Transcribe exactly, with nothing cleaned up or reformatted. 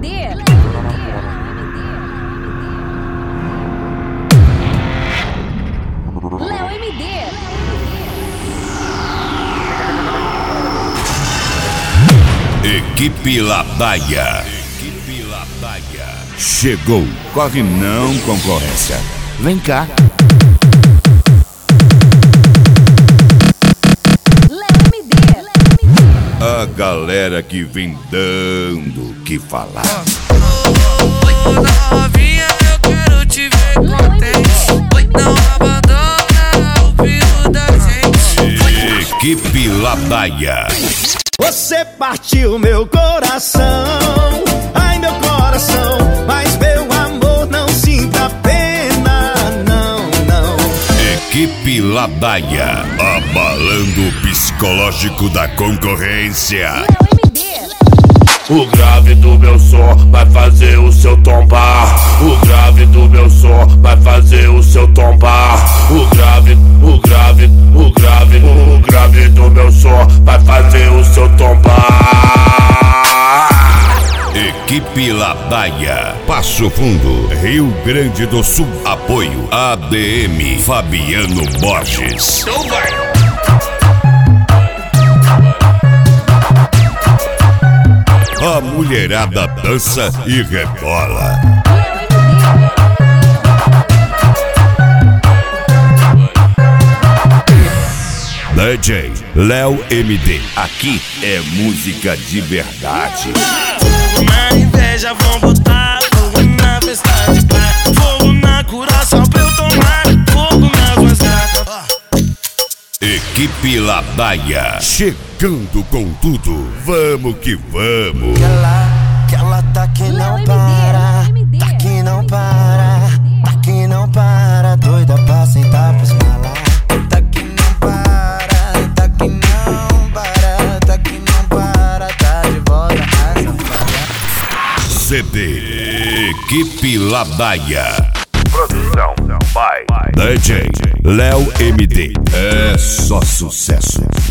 Léo M D. Equipe Ladaia. Equipe Ladaia. Chegou, corre não, concorrência. Vem cá. Léo M D. A galera que vem dando o que falar. Oi, novinha, eu quero te ver contente. Oi, não abandona o filho da gente. Equipe Ladaia. Você partiu meu coração, ai meu coração, mas meu amor não sinta pena, não, não. Equipe Ladaia, abalando o psicológico da concorrência. Léo M D. O grave do meu som vai fazer o seu tombar. O grave do meu som vai fazer o seu tombar. O grave, o grave, o grave, o grave do meu som vai fazer o seu tombar. Equipe Ladaia, Passo Fundo, Rio Grande do Sul. Apoio A D M Fabiano Borges. Então vai. A mulherada dança e rebola. D J Léo M D. Aqui é música de verdade. Fogo na inveja, vão botar fogo na festa de praia. Fogo na coração pra eu tomar fogo nas minhas gatas. Equipe Ladaia, chegando com tudo. Vamos que vamos. Que ela, que ela tá que não para, tá que não para, tá que não para, doida pra sentar pros malar. Tá que não para, tá que não para, tá que não para, tá de volta a safada. C D Equipe Ladaia. Produção, vai. D J Léo M D. É só sucesso.